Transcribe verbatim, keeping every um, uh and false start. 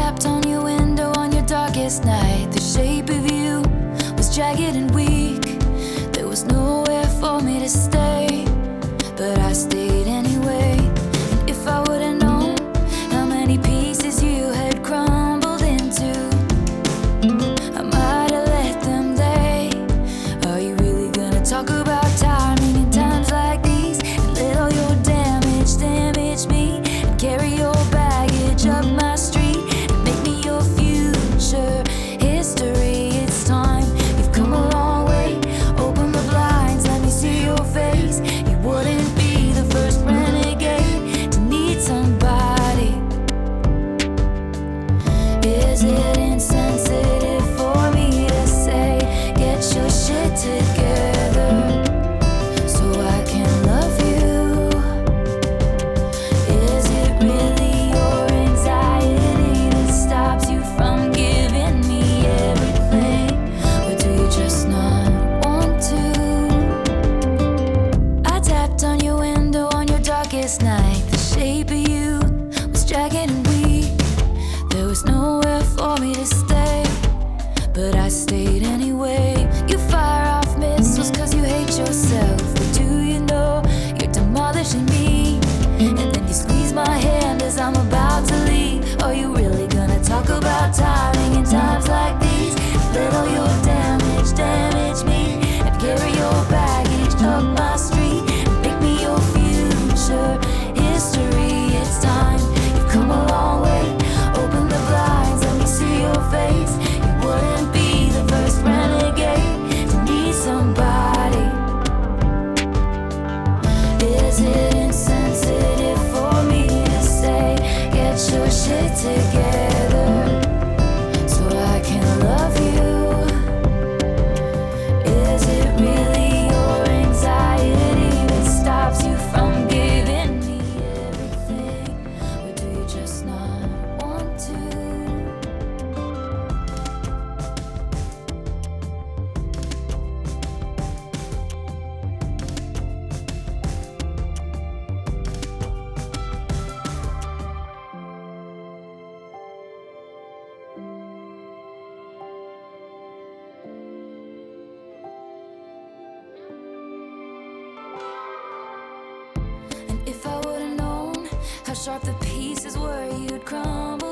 tapped on your window on your darkest night. The shape of you was jagged and weak. There was nowhere for me to stay, but I stayed anyway. And if I would've known how many pieces you had crumbled into, I might have let them lay. Are you really gonna talk about timing in times like these? And let all your damage damage me, and carry your baggage up my street, and make me your future history. It's time, you've come a long way. Open the blinds, let me see your face. You wouldn't be the first renegade to need somebody. Is it insensitive for me to say, get your shit together so I can love you? Is it really your anxiety that stops you from giving me everything? Or do you just not want to? I tapped on your window on your darkest night. The shape of you was jagged and weak. There was nowhere for me to stay, but I stayed anyway. You fire off missiles cause you hate yourself, but do you know you're demolishing me? And then you squeeze my hand as I'm about to leave. Are you really gonna talk about timing in times like these? Let all your damage damage me, and carry your baggage up my street, and make me your future history. It's time, you've come a long way. Open the blinds, let me see your face. You wouldn't be the first renegade to need somebody. Is it insensitive for me to say, get your shit together so I can love you? Is it really your anxiety that stops you from giving me everything? Or do you just not want to? And if I would've known how sharp the pieces were, you'd crumble